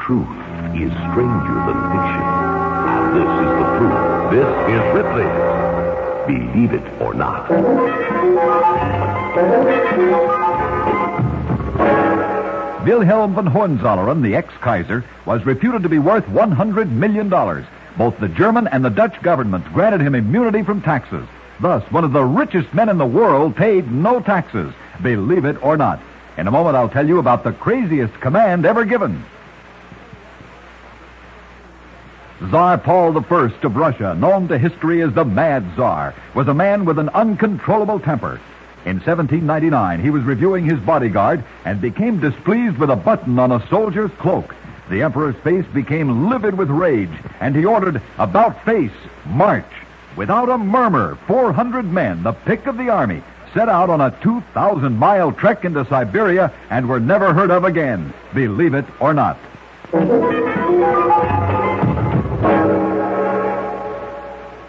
truth is stranger than fiction. And this is the proof. This is Ripley's Believe It or Not. Wilhelm von Hohenzollern, the ex-Kaiser, was reputed to be worth $100 million. Both the German and the Dutch governments granted him immunity from taxes. Thus, one of the richest men in the world paid no taxes, believe it or not. In a moment, I'll tell you about the craziest command ever given. Tsar Paul I of Russia, known to history as the Mad Tsar, was a man with an uncontrollable temper. In 1799, he was reviewing his bodyguard and became displeased with a button on a soldier's cloak. The emperor's face became livid with rage, and he ordered, "About face, march." Without a murmur, 400 men, the pick of the army, set out on a 2,000-mile trek into Siberia and were never heard of again, believe it or not.